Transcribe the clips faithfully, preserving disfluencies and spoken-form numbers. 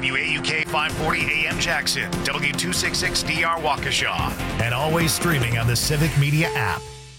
W A U K five forty A M Jackson, W two sixty-six D R Waukesha, and always streaming on the Civic Media app.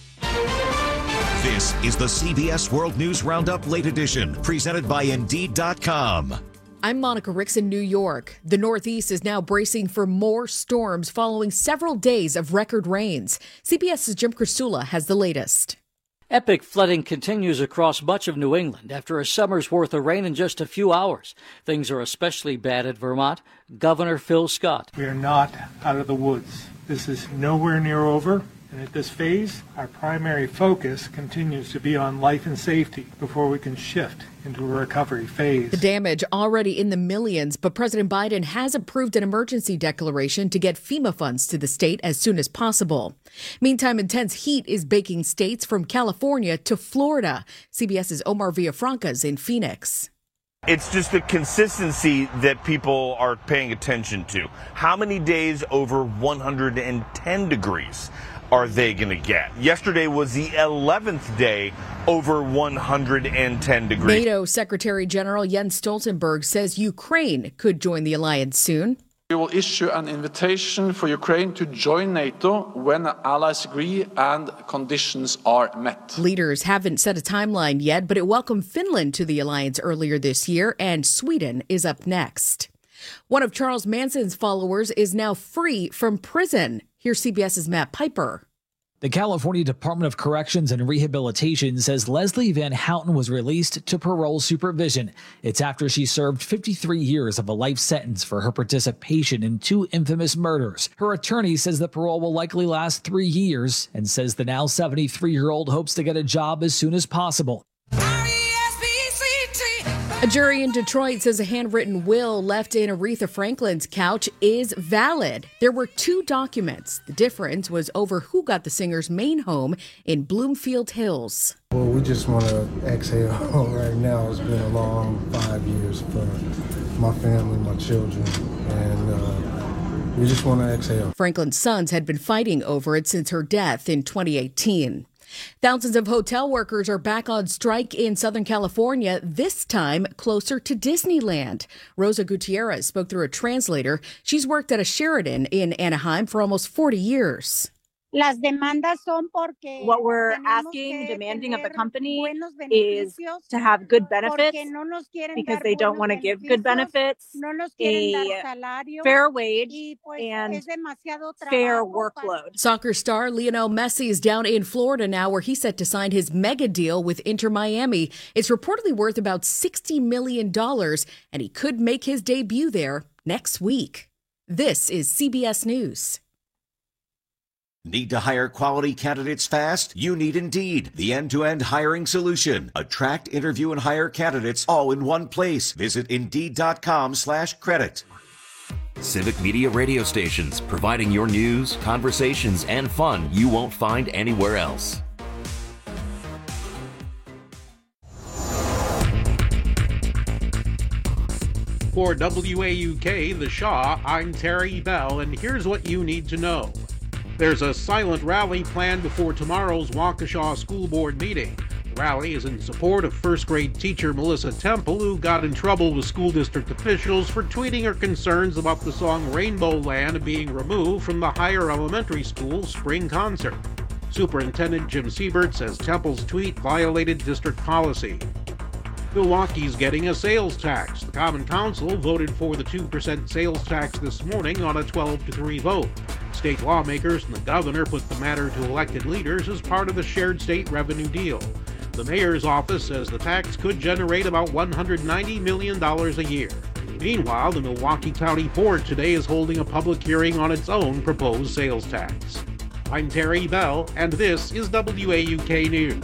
This is the C B S World News Roundup Late Edition, presented by Indeed dot com. I'm Monica Ricks in New York. The Northeast is now bracing for more storms following several days of record rains. CBS's Jim Krasula has the latest. Epic flooding continues across much of New England after a summer's worth of rain in just a few hours. Things are especially bad at Vermont. Governor Phil Scott. We are not out of the woods. This is nowhere near over. And at this phase, our primary focus continues to be on life and safety before we can shift into a recovery phase. The damage already in the millions, but President Biden has approved an emergency declaration to get FEMA funds to the state as soon as possible. Meantime, intense heat is baking states from California to Florida. CBS's Omar Villafranca is in Phoenix. It's just the consistency that people are paying attention to. How many days over one hundred ten degrees are they going to get? Yesterday was the eleventh day over one hundred ten degrees. NATO Secretary General Jens Stoltenberg says Ukraine could join the alliance soon. We will issue an invitation for Ukraine to join NATO when allies agree and conditions are met. Leaders haven't set a timeline yet, but it welcomed Finland to the alliance earlier this year, and Sweden is up next. One of Charles Manson's followers is now free from prison. Here's CBS's Matt Piper. The California Department of Corrections and Rehabilitation says Leslie Van Houten was released to parole supervision. It's after she served fifty-three years of a life sentence for her participation in two infamous murders. Her attorney says the parole will likely last three years and says the now seventy-three-year-old hopes to get a job as soon as possible. A jury in Detroit says a handwritten will left in Aretha Franklin's couch is valid. There were two documents. The difference was over who got the singer's main home in Bloomfield Hills. Well, we just want to exhale right now. It's been a long five years for my family, my children, and uh, we just want to exhale. Franklin's sons had been fighting over it since her death in twenty eighteen. Thousands of hotel workers are back on strike in Southern California, this time closer to Disneyland. Rosa Gutierrez spoke through a translator. She's worked at a Sheraton in Anaheim for almost forty years. What we're asking, demanding of the company is to have good benefits because they don't want to give good benefits, a fair wage, and fair workload. Soccer star Lionel Messi is down in Florida now, where he's set to sign his mega deal with Inter Miami. It's reportedly worth about sixty million dollars, and he could make his debut there next week. This is C B S News. Need to hire quality candidates fast? You need Indeed, the end-to-end hiring solution. Attract, interview, and hire candidates all in one place. Visit Indeed.com slash credit. Civic Media radio stations, providing your news, conversations, and fun you won't find anywhere else. For W A U K, The Shaw, I'm Terry Bell, and here's what you need to know. There's a silent rally planned before tomorrow's Waukesha School Board meeting. The rally is in support of first-grade teacher Melissa Temple, who got in trouble with school district officials for tweeting her concerns about the song Rainbow Land being removed from the higher elementary school spring concert. Superintendent Jim Siebert says Temple's tweet violated district policy. Milwaukee's getting a sales tax. The Common Council voted for the two percent sales tax this morning on a twelve to three vote. State lawmakers and the governor put the matter to elected leaders as part of the shared state revenue deal. The mayor's office says the tax could generate about one hundred ninety million dollars a year. Meanwhile, the Milwaukee County Board today is holding a public hearing on its own proposed sales tax. I'm Terry Bell, and this is W A U K News.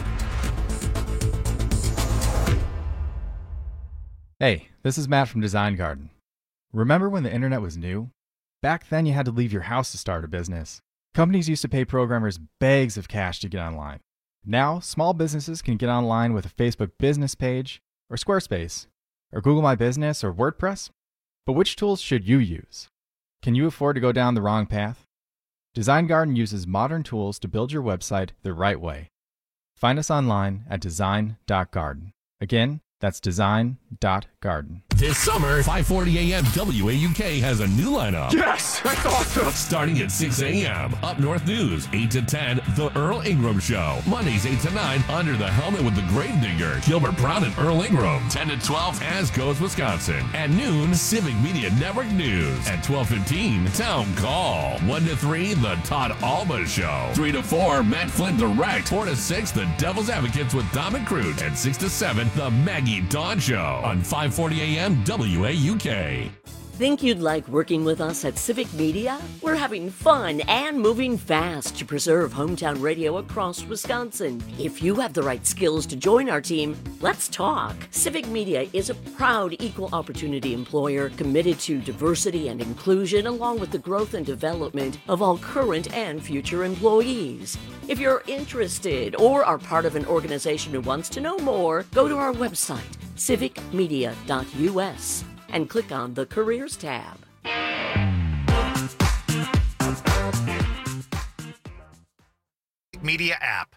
Hey, this is Matt from Design Garden. Remember when the internet was new? Back then you had to leave your house to start a business. Companies used to pay programmers bags of cash to get online. Now, small businesses can get online with a Facebook business page, or Squarespace, or Google My Business, or WordPress. But which tools should you use? Can you afford to go down the wrong path? Design Garden uses modern tools to build your website the right way. Find us online at design dot garden. Again, that's design dot garden. This summer, five forty a.m. W A U K has a new lineup. Yes, that's awesome. Starting at six a.m. Up North News, eight to ten, The Earl Ingram Show. Mondays, eight to nine, Under the Helmet with the Gravedigger, Gilbert Brown and Earl Ingram. ten to twelve, As Goes Wisconsin. At noon, Civic Media Network News. At twelve fifteen, Town Call. one to three, The Todd Alba Show. three to four, Matt Flynn Direct. four to six, The Devil's Advocates with Dom and Cruz. And six to seven, The Maggie Dawn Show on five forty a.m. W A U K. Think you'd like working with us at Civic Media? We're having fun and moving fast to preserve hometown radio across Wisconsin. If you have the right skills to join our team, let's talk. Civic Media is a proud equal opportunity employer committed to diversity and inclusion, along with the growth and development of all current and future employees. If you're interested or are part of an organization who wants to know more, go to our website, civic media dot u s. and click on the Careers tab. Media app.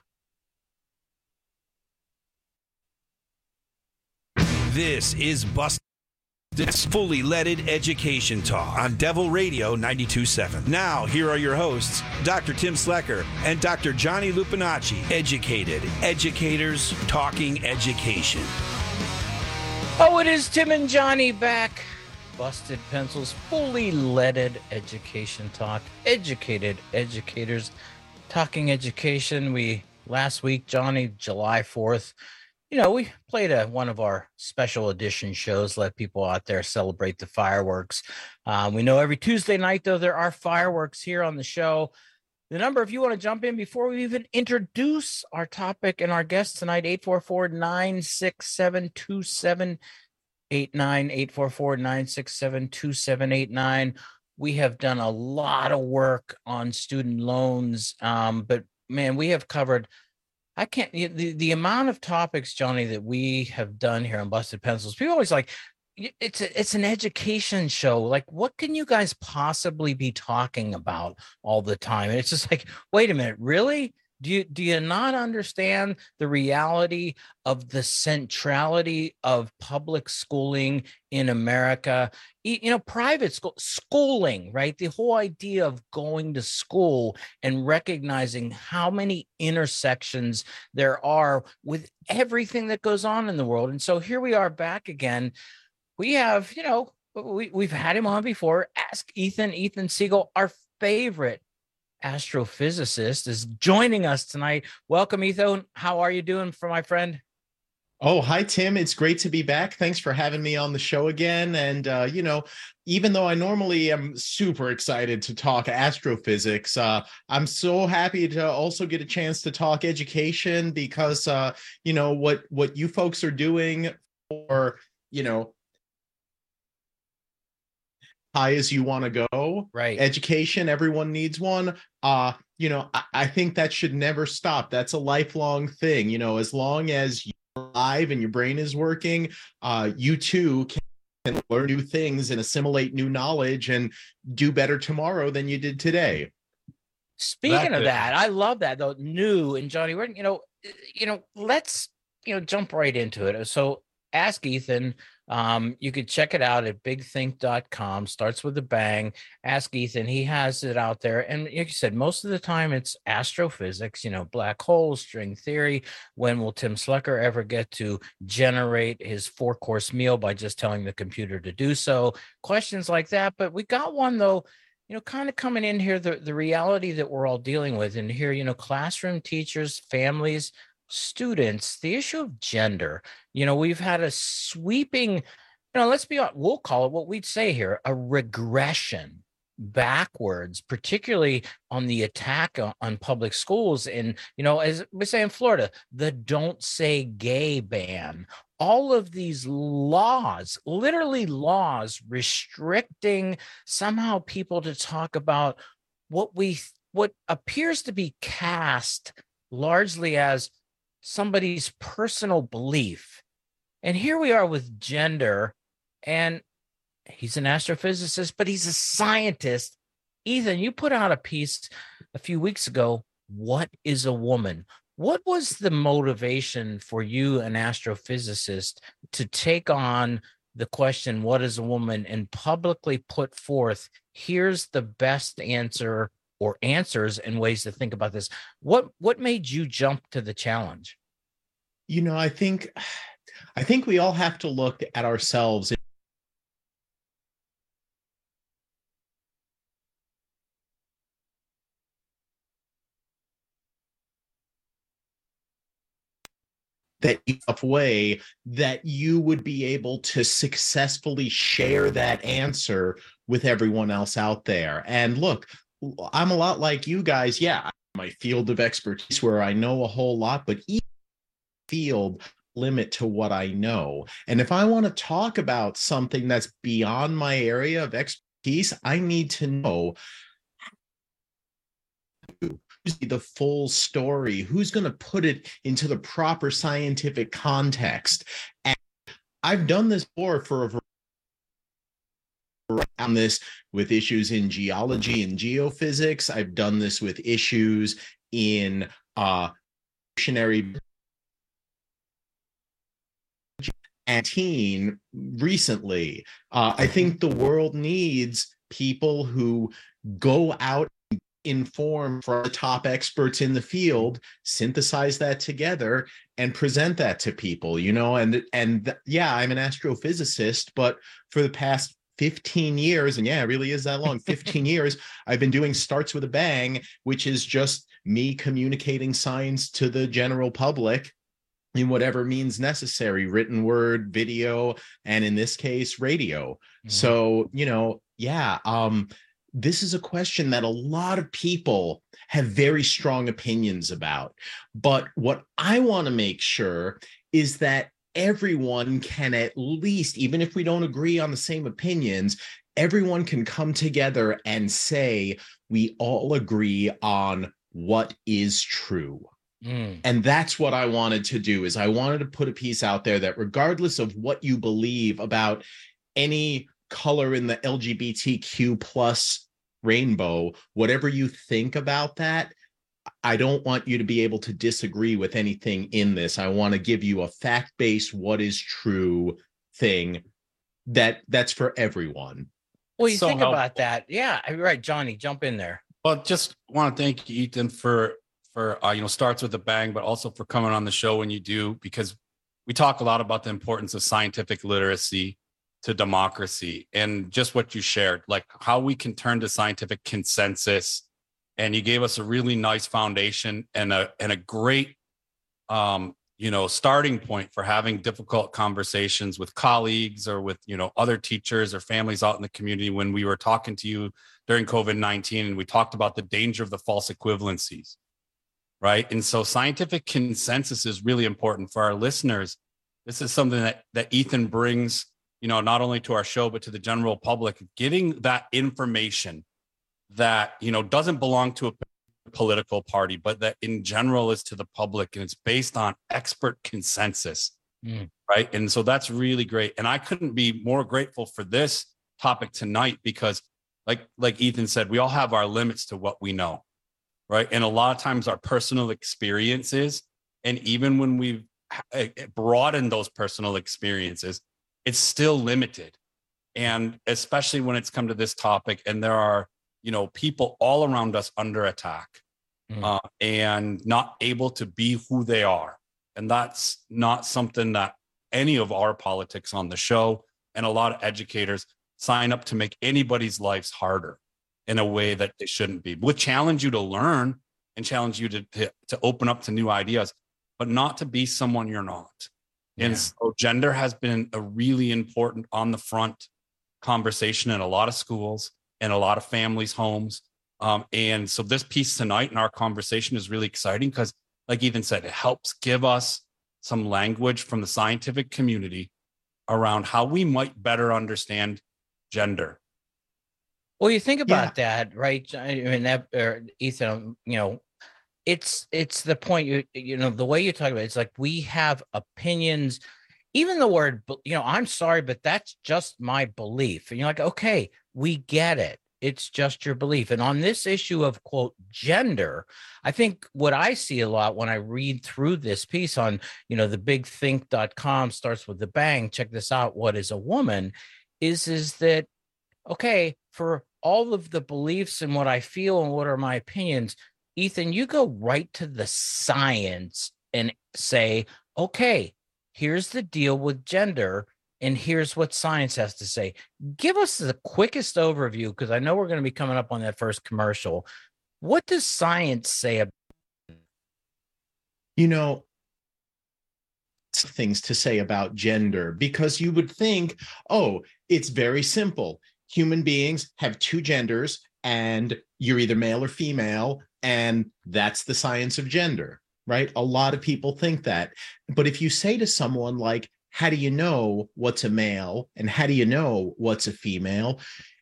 This is Busted. It's fully leaded education talk on Devil Radio ninety-two point seven. Now, here are your hosts, Doctor Tim Slecker and Doctor Johnny Lupinacci. Educated educators talking education. Oh, it is Tim and Johnny back. Busted Pencils, fully leaded education talk. Educated educators talking education. We, last week, Johnny, July fourth, you know, we played a, one of our special edition shows, let people out there celebrate the fireworks. Um, we know every Tuesday night, though, there are fireworks here on the show. The number, if you want to jump in before we even introduce our topic and our guest tonight, eight four four, nine six seven, two seven eight nine, eight four four, nine six seven, two seven eight nine. We have done a lot of work on student loans, um, but, man, we have covered, I can't, the, the amount of topics, Johnny, that we have done here on Busted Pencils, people always like, It's a, it's an education show. Like, what can you guys possibly be talking about all the time? And it's just like, wait a minute, really? Do you do you not understand the reality of the centrality of public schooling in America? You know, private school schooling, right? The whole idea of going to school and recognizing how many intersections there are with everything that goes on in the world. And so here we are back again. We have, you know, we, we've had him on before. Ask Ethan, Ethan Siegel, our favorite astrophysicist, is joining us tonight. Welcome, Ethan. How are you doing, for my friend? Oh, hi, Tim. It's great to be back. Thanks for having me on the show again. And, uh, you know, even though I normally am super excited to talk astrophysics, uh, I'm so happy to also get a chance to talk education because, uh, you know, what, what you folks are doing for, you know, high as you want to go, right? Education, everyone needs one. Uh, you know, I, I think that should never stop. That's a lifelong thing. You know, as long as you're alive and your brain is working, uh, you too can learn new things and assimilate new knowledge and do better tomorrow than you did today. Speaking That's of it. that, I love that though. New and Johnny, we're, you know, you know, let's, you know, jump right into it. So Ask Ethan. Um, you could check it out at big think dot com. Starts with a bang. Ask Ethan. He has it out there. And like you said, most of the time it's astrophysics, you know, black holes, string theory. When will Tim Slecker ever get to generate his four course meal by just telling the computer to do so? Questions like that. But we got one, though, you know, kind of coming in here, the, the reality that we're all dealing with. And here, you know, classroom teachers, families, students, the issue of gender. You know, we've had a sweeping, you know, let's be honest, we'll call it what we'd say here, a regression backwards, particularly on the attack on, on public schools. And, you know, as we say in Florida, the Don't Say Gay ban, all of these laws, literally laws restricting somehow people to talk about what we, what appears to be cast largely as somebody's personal belief. And here we are with gender, and he's an astrophysicist, but he's a scientist. Ethan, you put out a piece a few weeks ago, What is a Woman? What was the motivation for you, an astrophysicist, to take on the question, what is a woman, and publicly put forth, here's the best answer or answers and ways to think about this. What what made you jump to the challenge? You know, I think I think we all have to look at ourselves. That enough way that you would be able to successfully share that answer with everyone else out there. And look, I'm a lot like you guys. Yeah, my field of expertise where I know a whole lot, but each field limit to what I know. And if I want to talk about something that's beyond my area of expertise, I need to know the full story, who's going to put it into the proper scientific context. And I've done this before for a variety on this with issues in geology and geophysics. I've done this with issues in uh dictionary and teen recently. Uh, I think the world needs people who go out, inform from the top experts in the field, synthesize that together and present that to people, you know, and, and yeah, I'm an astrophysicist, but for the past fifteen years, and yeah, it really is that long, fifteen years, I've been doing Starts with a Bang, which is just me communicating science to the general public in whatever means necessary, written word, video, and in this case, radio. Mm-hmm. So, you know, yeah, um, this is a question that a lot of people have very strong opinions about. But what I want to make sure is that everyone can at least, even if we don't agree on the same opinions, everyone can come together and say, we all agree on what is true. Mm. And that's what I wanted to do, is I wanted to put a piece out there that regardless of what you believe about any color in the L G B T Q plus rainbow, whatever you think about that, I don't want you to be able to disagree with anything in this. I want to give you a fact-based, what is true thing that that's for everyone. Well, you So think helpful. about that. Yeah, right. Johnny, jump in there. Well, just want to thank you, Ethan, for for uh, you know, Starts with a Bang, but also for coming on the show when you do, because we talk a lot about the importance of scientific literacy to democracy, and just what you shared, like how we can turn to scientific consensus. And you gave us a really nice foundation and a and a great um, you know, starting point for having difficult conversations with colleagues or with, you know, other teachers or families out in the community when we were talking to you during COVID nineteen, and we talked about the danger of the false equivalencies. Right. And so scientific consensus is really important for our listeners. This is something that, that Ethan brings, you know, not only to our show, but to the general public, getting that information that, you know, doesn't belong to a political party, but that in general is to the public, and it's based on expert consensus. Mm. Right. And so that's really great. And I couldn't be more grateful for this topic tonight, because like, like Ethan said, we all have our limits to what we know. Right. And a lot of times our personal experiences, and even when we've broadened those personal experiences, it's still limited. And especially when it's come to this topic, and there are, you know, people all around us under attack mm. uh, and not able to be who they are. And that's not something that any of our politics on the show and a lot of educators sign up to make anybody's lives harder in a way that they shouldn't be. We'll challenge you to learn and challenge you to, to, to open up to new ideas, but not to be someone you're not. Yeah. And so gender has been a really important on the front conversation in a lot of schools and a lot of families' homes. Um, and so this piece tonight in our conversation is really exciting because, like Ethan said, it helps give us some language from the scientific community around how we might better understand gender. Well, you think about yeah. that, right? I mean, that, or Ethan, you know, it's it's the point, you you know, the way you talk about it, it's like we have opinions. Even the word, you know, I'm sorry, but that's just my belief. And you're like, okay, we get it. It's just your belief. And on this issue of, quote, gender, I think what I see a lot when I read through this piece on, you know, the big think dot com starts with the bang, check this out, what is a woman, is, is that, okay, for all of the beliefs and what I feel and what are my opinions, Ethan, you go right to the science and say, okay, here's the deal with gender. And here's what science has to say. Give us the quickest overview, because I know we're going to be coming up on that first commercial. What does science say about? You know, things to say about gender, because you would think, oh, it's very simple. Human beings have two genders and you're either male or female, and that's the science of gender, right? A lot of people think that. But if you say to someone like, how do you know what's a male and how do you know what's a female?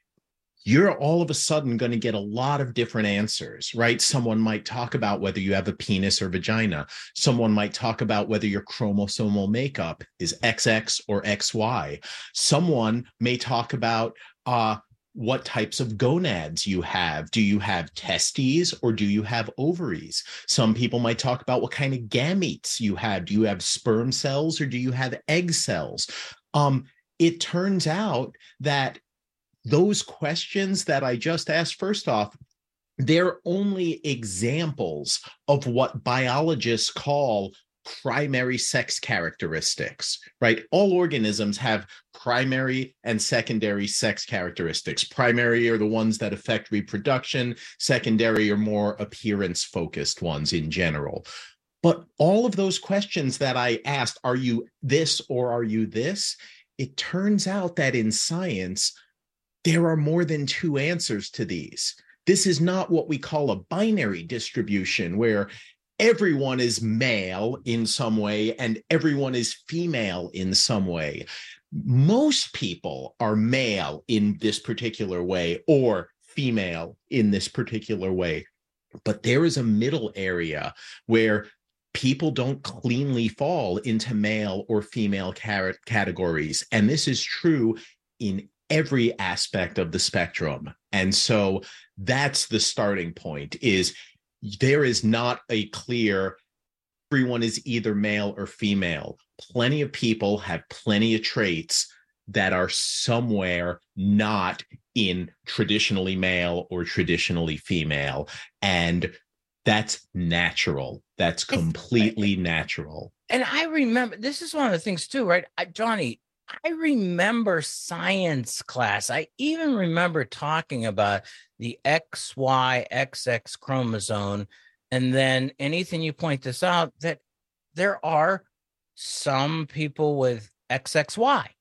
You're all of a sudden going to get a lot of different answers, right? Someone might talk about whether you have a penis or vagina. Someone might talk about whether your chromosomal makeup is X X or X Y. Someone may talk about uh, what types of gonads you have. Do you have testes or do you have ovaries? Some people might talk about what kind of gametes you have. Do you have sperm cells or do you have egg cells? Um, it turns out that those questions that I just asked, first off, they're only examples of what biologists call primary sex characteristics, right? All organisms have primary and secondary sex characteristics. Primary are the ones that affect reproduction. Secondary are more appearance-focused ones in general. But all of those questions that I asked, are you this or are you this? It turns out that in science, there are more than two answers to these. This is not what we call a binary distribution where everyone is male in some way and everyone is female in some way. Most people are male in this particular way or female in this particular way. But there is a middle area where people don't cleanly fall into male or female categories. And this is true in every aspect of the spectrum. And so that's the starting point, is there is not a clear, everyone is either male or female. Plenty of people have plenty of traits that are somewhere not in traditionally male or traditionally female. And that's natural. That's completely natural. And I remember, this is one of the things too, right? I, Johnny, I remember science class. I even remember talking about the X Y X X chromosome. And then anything you point this out, that there are some people with X X Y.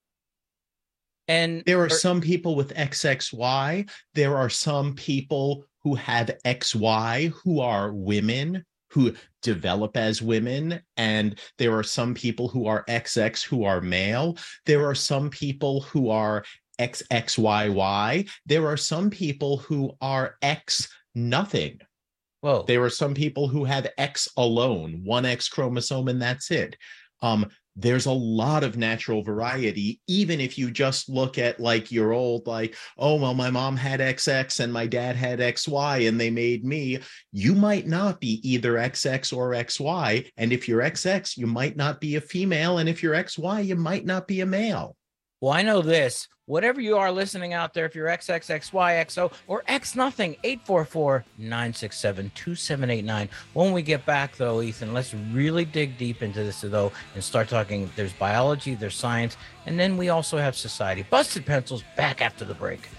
And there are some people with X X Y. There are some people who have X Y who are women, who develop as women, and there are some people who are X X who are male. There are some people who are X X Y Y. There are some people who are X nothing. Whoa. There are some people who have X alone, one X chromosome, and that's it. Um, there's a lot of natural variety, even if you just look at like your old, like, oh, well, my mom had X X and my dad had X Y and they made me. You might not be either X X or X Y. And if you're X X, you might not be a female. And if you're X Y, you might not be a male. Well, I know this. Whatever you are listening out there, if you're X X, X Y, X O, or X nothing, eight four four, nine six seven, two seven eight nine. When we get back, though, Ethan, let's really dig deep into this, though, and start talking. There's biology, there's science, and then we also have society. Busted Pencils, back after the break.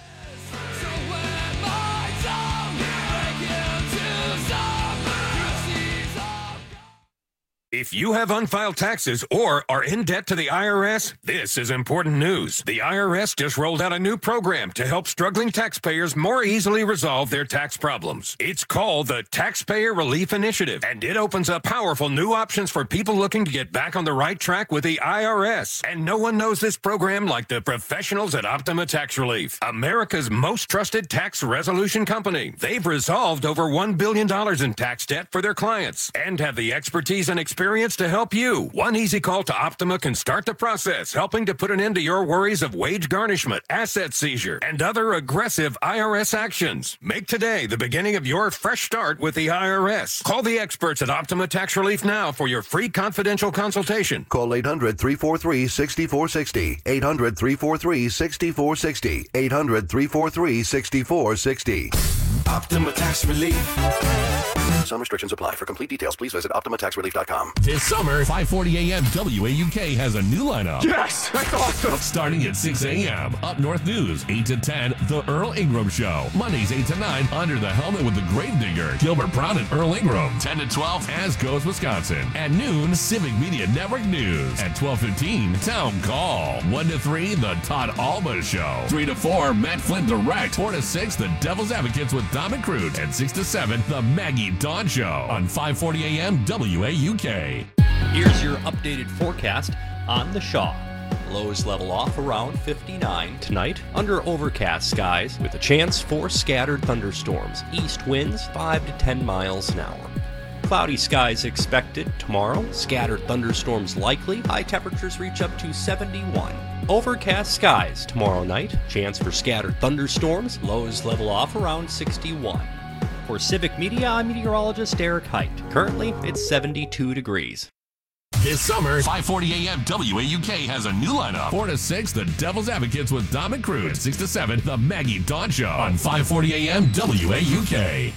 If you have unfiled taxes or are in debt to the I R S, this is important news. The I R S just rolled out a new program to help struggling taxpayers more easily resolve their tax problems. It's called the Taxpayer Relief Initiative, and it opens up powerful new options for people looking to get back on the right track with the I R S. And no one knows this program like the professionals at Optima Tax Relief, America's most trusted tax resolution company. They've resolved over one billion dollars in tax debt for their clients and have the expertise and experience experience to help you. One easy call to Optima can start the process, helping to put an end to your worries of wage garnishment, asset seizure, and other aggressive I R S actions. Make today the beginning of your fresh start with the I R S. Call the experts at Optima Tax Relief now for your free confidential consultation. Call eight hundred, three four three, six four six zero. eight hundred, three four three, six four six zero. eight hundred, three four three, six four six zero. Optima Tax Relief. Some restrictions apply. For complete details, please visit optima tax relief dot com. This summer, five forty a.m. W A U K has a new lineup. Yes, that's awesome. Starting at six a.m. Up North News, eight to ten, The Earl Ingram Show. Mondays, eight to nine, Under the Helmet with the Gravedigger, Gilbert Brown and Earl Ingram. ten to twelve, As Goes Wisconsin. At noon, Civic Media Network News. At twelve fifteen, Town Call. one to three, The Todd Alba Show. three to four, Matt Flynn Direct. four to six, The Devil's Advocates with Dom and Crute. And six to seven, The Maggie Dawn Show on five forty a.m. W A U K. Here's your updated forecast on the Shaw. Lows level off around fifty-nine tonight under overcast skies with a chance for scattered thunderstorms. East winds five to ten miles an hour. Cloudy skies expected tomorrow. Scattered thunderstorms likely. High temperatures reach up to seventy-one. Overcast skies tomorrow night. Chance for scattered thunderstorms. Lows level off around sixty-one. For Civic Media, I'm meteorologist Eric Height. Currently, it's seventy-two degrees. This summer, five forty a.m. W A U K has a new lineup. four to six, The Devil's Advocates with Dom and Crute. six to seven, The Maggie Dawn Show on five forty a.m. W A U K.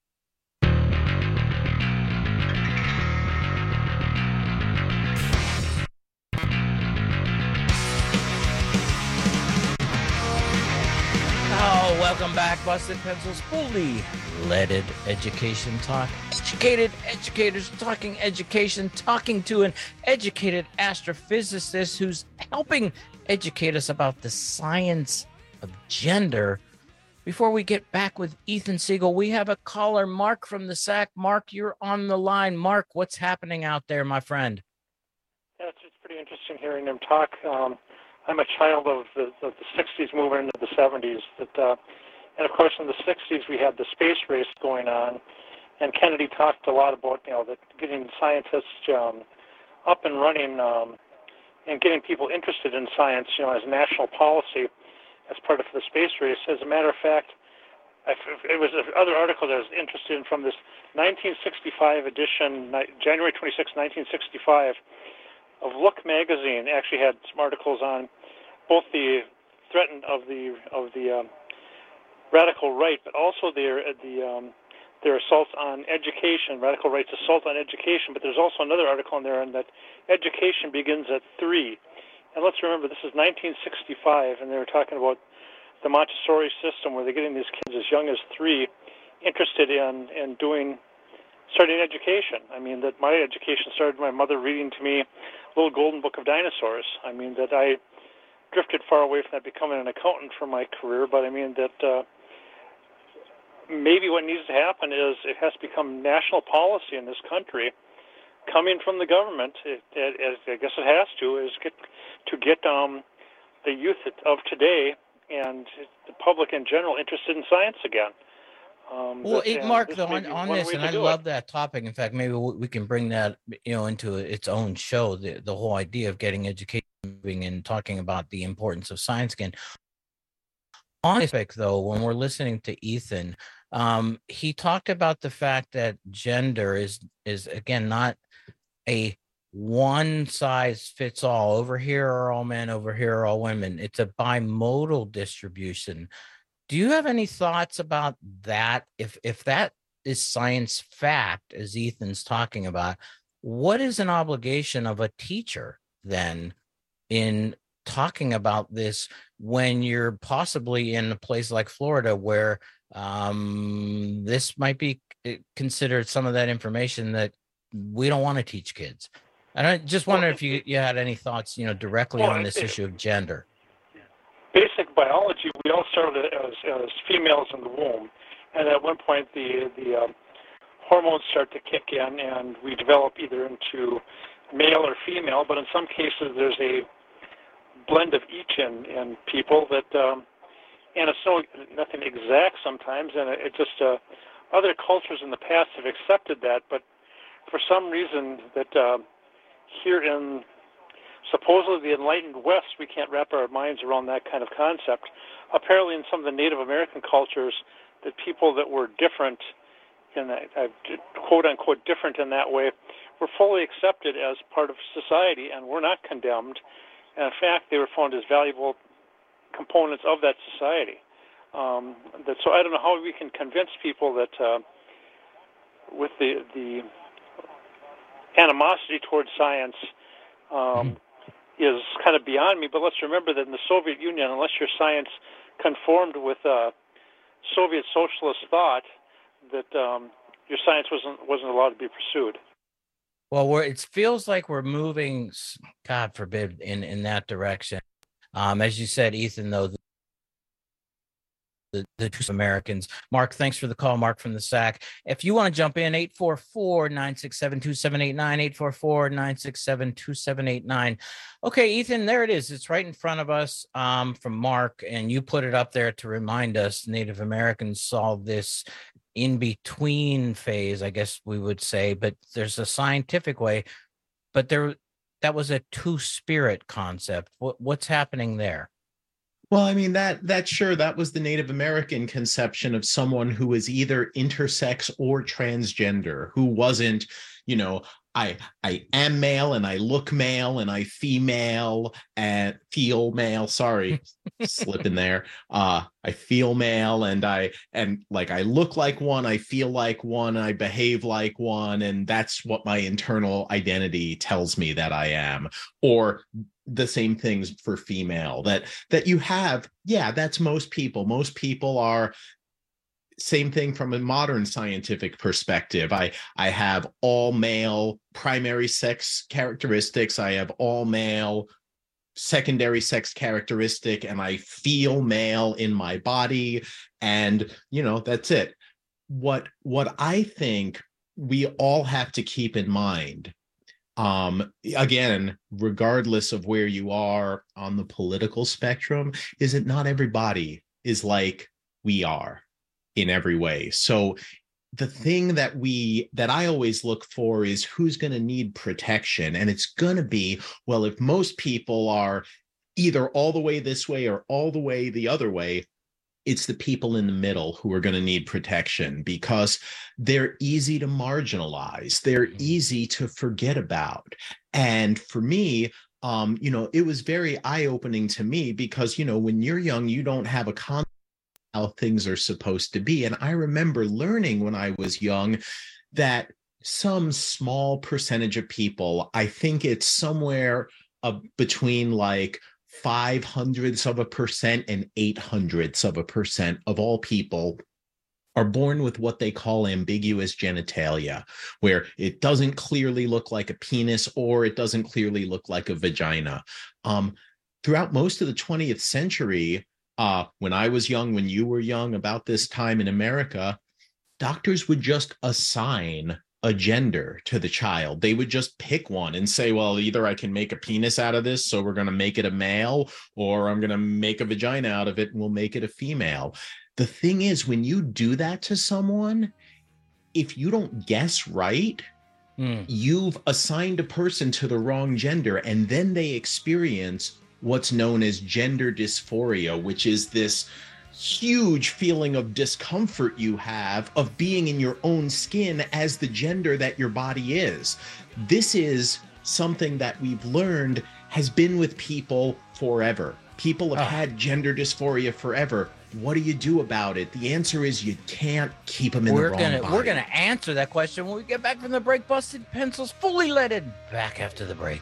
Oh, welcome back, Busted Pencils, fully leaded education talk. Educated educators talking education, talking to an educated astrophysicist who's helping educate us about the science of gender. Before we get back with Ethan Siegel, we have a caller, Mark from the S A C. Mark, you're on the line. Mark, what's happening out there, my friend? Yeah, it's, it's pretty interesting hearing them talk. Um, I'm a child of the, of the sixties moving into the seventies. That, uh, and, of course, in the sixties, we had the space race going on. And Kennedy talked a lot about, you know, that getting scientists um, up and running um, and getting people interested in science, you know, as national policy as part of the space race. As a matter of fact, I, it was another article that I was interested in from this nineteen sixty-five edition, January twenty-sixth, nineteen sixty-five, of Look magazine. Actually had some articles on both the threat of the of the um, radical right, but also their the um, their assaults on education, radical right's assault on education. But there's also another article in there on that education begins at three. And let's remember, this is nineteen sixty-five, and they were talking about the Montessori system, where they're getting these kids as young as three interested in in doing starting education. I mean, that my education started with my mother reading to me Little Golden Book of Dinosaurs. I mean, that I drifted far away from that, becoming an accountant for my career, but I mean that uh, maybe what needs to happen is it has to become national policy in this country, coming from the government, it, it, it, I guess it has to, is get to get um, the youth of today and the public in general interested in science again. Um, well, this, it, Mark, though, on, on on this, and I love it. that topic. In fact, maybe we can bring that, you know, into its own show. The the whole idea of getting education moving and talking about the importance of science again. On this topic, though, when we're listening to Ethan, um, he talked about the fact that gender is is again not a one size fits all. Over here are all men, over here are all women. It's a bimodal distribution. Do you have any thoughts about that? If if that is science fact, as Ethan's talking about, what is an obligation of a teacher then in talking about this when you're possibly in a place like Florida where um, this might be considered some of that information that we don't want to teach kids? And I just wonder well, if you, you had any thoughts, you know, directly well, on this it, issue of gender. Basic biology, we all started as, as females in the womb, and at one point the the um, hormones start to kick in, and we develop either into male or female. But in some cases, there's a blend of each in, in people that, um, and it's no nothing exact sometimes, and it, it just uh, other cultures in the past have accepted that, but for some reason that uh, here in supposedly the enlightened West, we can't wrap our minds around that kind of concept. Apparently in some of the Native American cultures, that people that were different, in that, uh, quote-unquote different in that way, were fully accepted as part of society and were not condemned. And in fact, they were found as valuable components of that society. Um, that, so I don't know how we can convince people that uh, with the, the animosity towards science um, mm-hmm. is kind of beyond me. But let's remember that in the Soviet Union, unless your science conformed with uh, Soviet socialist thought, that um, your science wasn't wasn't allowed to be pursued. Well, we're, it feels like we're moving, God forbid, in, in that direction. Um, as you said, Ethan, though, the, the, the two Americans. Mark, thanks for the call, Mark from the S A C. If you want to jump in, eight four four, nine six seven, two seven eight nine, eight four four, nine six seven, two seven eight nine. Okay, Ethan, there it is. It's right in front of us um, from Mark, and you put it up there to remind us Native Americans saw this in-between phase, I guess we would say, but there's a scientific way, but there that was a two-spirit concept. What, what's happening there? Well, I mean, that that sure, that was the Native American conception of someone who was either intersex or transgender, who wasn't, you know, I I am male and I look male and I female and feel male. Sorry, slip in there. Uh, I feel male and I and like I look like one, I feel like one, I behave like one, and that's what my internal identity tells me that I am. Or the same things for female that that you have. Yeah, that's most people. Most people are. Same thing from a modern scientific perspective. I, I have all male primary sex characteristics. I have all male secondary sex characteristic, and I feel male in my body. And, you know, that's it. What, what I think we all have to keep in mind, um, again, regardless of where you are on the political spectrum, is that not everybody is like we are in every way. So the thing that we that I always look for is who's going to need protection. And it's going to be, well, if most people are either all the way this way or all the way the other way, it's the people in the middle who are going to need protection, because they're easy to marginalize. They're easy to forget about. And for me, um, you know, it was very eye-opening to me because, you know, when you're young, you don't have a concept how things are supposed to be. And I remember learning when I was young that some small percentage of people, I think it's somewhere uh, between like five hundredths of a percent and eight hundredths of a percent of all people are born with what they call ambiguous genitalia, where it doesn't clearly look like a penis or it doesn't clearly look like a vagina. Um, throughout most of the twentieth century, Uh, when I was young, when you were young, about this time in America, doctors would just assign a gender to the child. They would just pick one and say, well, either I can make a penis out of this, so we're going to make it a male, or I'm going to make a vagina out of it and we'll make it a female. The thing is, when you do that to someone, if you don't guess right, mm. you've assigned a person to the wrong gender, and then they experience what's known as gender dysphoria, which is this huge feeling of discomfort you have of being in your own skin as the gender that your body is. This is something that we've learned has been with people forever. People have oh. had gender dysphoria forever. What do you do about it? The answer is you can't keep them in we're the wrong gonna, body. We're going to answer that question when we get back from the break. Busted Pencils, fully leaded. Back after the break.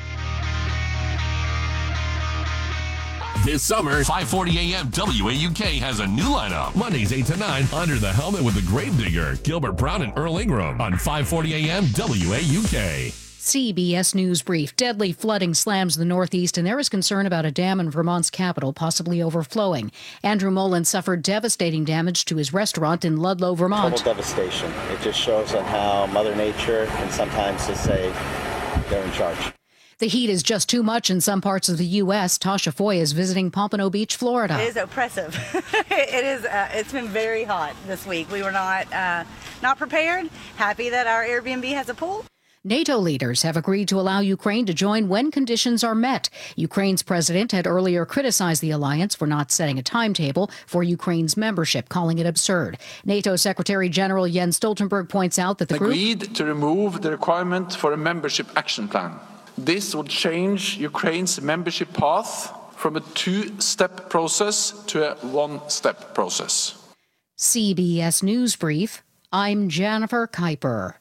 This summer, five forty A M W A U K has a new lineup. Mondays eight to nine, Under the Helmet with the Gravedigger, Gilbert Brown and Earl Ingram on five forty A M W A U K. C B S News Brief. Deadly flooding slams the Northeast, and there is concern about a dam in Vermont's capital possibly overflowing. Andrew Mullen suffered devastating damage to his restaurant in Ludlow, Vermont. Total devastation. It just shows on how Mother Nature can sometimes just say they're in charge. The heat is just too much in some parts of the U S Tasha Foy is visiting Pompano Beach, Florida. It is oppressive. it is. Uh, it's been very hot this week. We were not uh, not prepared. Happy that our Airbnb has a pool. NATO leaders have agreed to allow Ukraine to join when conditions are met. Ukraine's president had earlier criticized the alliance for not setting a timetable for Ukraine's membership, calling it absurd. NATO Secretary General Jens Stoltenberg points out that the group agreed to remove the requirement for a membership action plan. This would change Ukraine's membership path from a two-step process to a one-step process. C B S News Brief, I'm Jennifer Kuiper.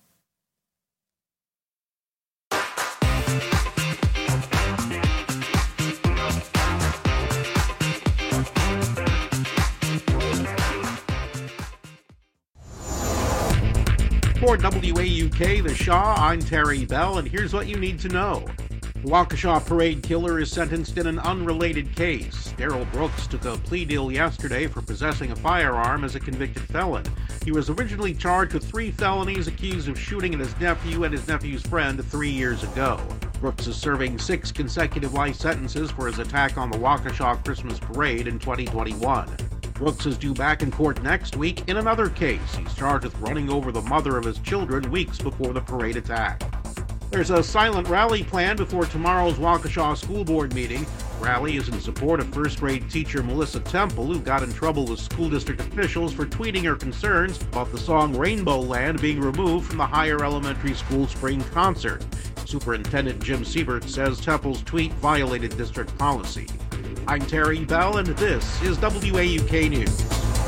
For W A U K, The Shaw, I'm Terry Bell, and here's what you need to know. The Waukesha parade killer is sentenced in an unrelated case. Daryl Brooks took a plea deal yesterday for possessing a firearm as a convicted felon. He was originally charged with three felonies, accused of shooting at his nephew and his nephew's friend three years ago. Brooks is serving six consecutive life sentences for his attack on the Waukesha Christmas parade in twenty twenty-one. Brooks is due back in court next week in another case. He's charged with running over the mother of his children weeks before the parade attack. There's a silent rally planned before tomorrow's Waukesha School Board meeting. The rally is in support of first-grade teacher Melissa Temple, who got in trouble with school district officials for tweeting her concerns about the song Rainbow Land being removed from the higher elementary school spring concert. Superintendent Jim Siebert says Temple's tweet violated district policy. I'm Terry Bell, and this is W A U K News.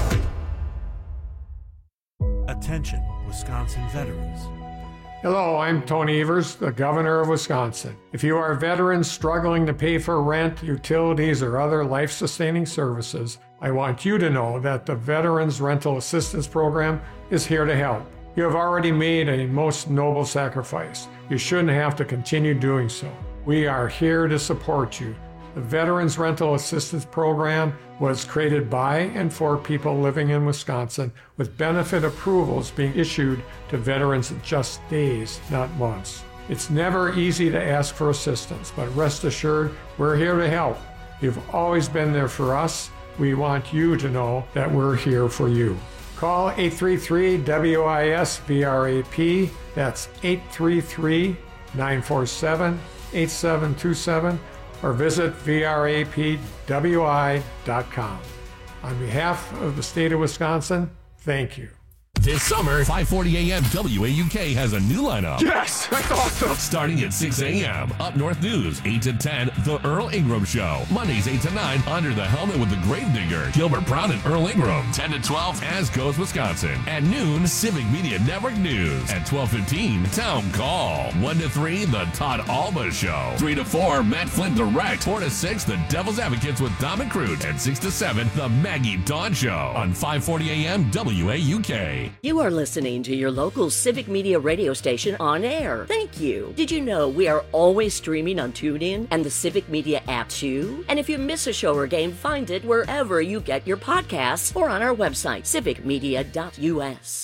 Attention, Wisconsin veterans. Hello, I'm Tony Evers, the Governor of Wisconsin. If you are a veteran struggling to pay for rent, utilities, or other life-sustaining services, I want you to know that the Veterans Rental Assistance Program is here to help. You have already made a most noble sacrifice. You shouldn't have to continue doing so. We are here to support you. The Veterans Rental Assistance Program was created by and for people living in Wisconsin, with benefit approvals being issued to veterans in just days, not months. It's never easy to ask for assistance, but rest assured, we're here to help. You've always been there for us. We want you to know that we're here for you. Call eight three three W I S V R A P. That's eight three three, nine four seven, eight seven two seven. or visit V R A P W I dot com. On behalf of the state of Wisconsin, thank you. This summer, five forty a.m. W A U K has a new lineup. Yes, that's awesome. Starting at six a.m. Up North News, eight to ten, The Earl Ingram Show. Mondays, eight to nine, Under the Helmet with the Gravedigger. Gilbert Brown and Earl Ingram. ten to twelve, As Goes Wisconsin. At noon, Civic Media Network News. At twelve fifteen, Town Call. one to three, The Todd Alba Show. three to four, Matt Flint Direct. four to six, The Devil's Advocates with Dom and Crute. And six to seven, The Maggie Dawn Show. On five forty a.m. W A U K. You are listening to your local Civic Media radio station on air. Thank you. Did you know we are always streaming on TuneIn and the Civic Media app too? And if you miss a show or game, find it wherever you get your podcasts or on our website, civic media dot U S.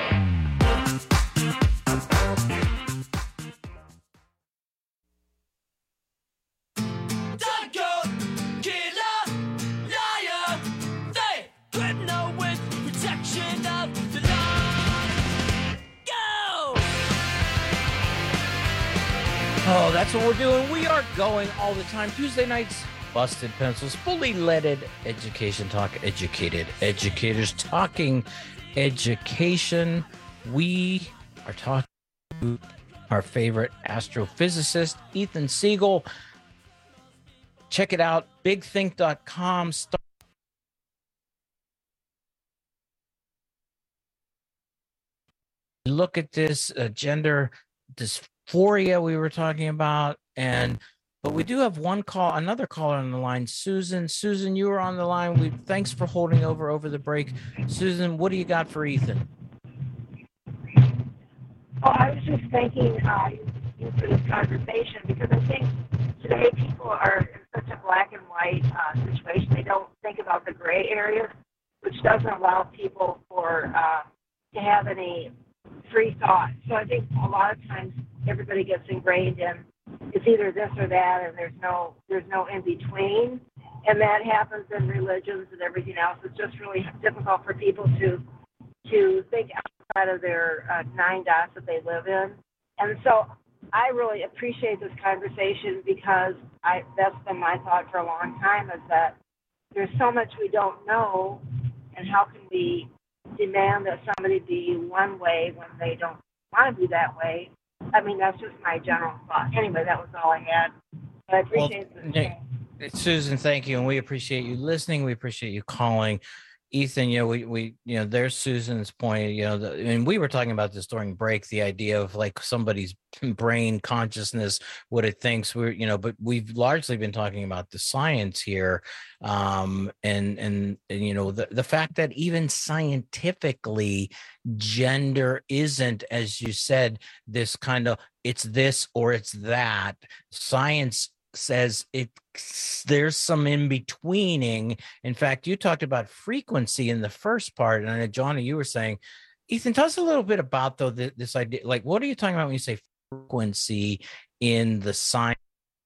Oh, that's what we're doing. We are going all the time. Tuesday nights, Busted Pencils, fully leaded education talk, educated educators talking education. We are talking to our favorite astrophysicist, Ethan Siegel. Check it out, big think dot com. Start Look at this uh, gender dysphoria we were talking about, and but we do have one call, another caller on the line, Susan. Susan, you were on the line. We thanks for holding over over the break. Susan, what do you got for Ethan? Oh, I was just thanking uh, you for this conversation, because I think today people are in such a black and white uh, situation. They don't think about the gray areas, which doesn't allow people for uh, to have any free thought. So I think a lot of times everybody gets ingrained in it's either this or that, and there's no there's no in between. And that happens in religions and everything else. It's just really difficult for people to to think outside of their uh, nine dots that they live in. And so I really appreciate this conversation because I that's been my thought for a long time, is that there's so much we don't know, and how can we demand that somebody be one way when they don't want to be that way? I mean, that's just my general thought. Anyway, that was all I had. But I appreciate Well, this. Susan, thank you, and we appreciate you listening. We appreciate you calling. Ethan, you know, we, we, you know, there's Susan's point, you know, the, and we were talking about this during break, the idea of like somebody's brain consciousness, what it thinks we're, you know, but we've largely been talking about the science here. Um, and, and, and, you know, the, the fact that even scientifically gender isn't, as you said, this kind of, it's this or it's that. Science says it there's some in-betweening. In fact, you talked about frequency in the first part, and I know, Johnny, you were saying, Ethan, tell us a little bit about though this, this idea, like what are you talking about when you say frequency in the science?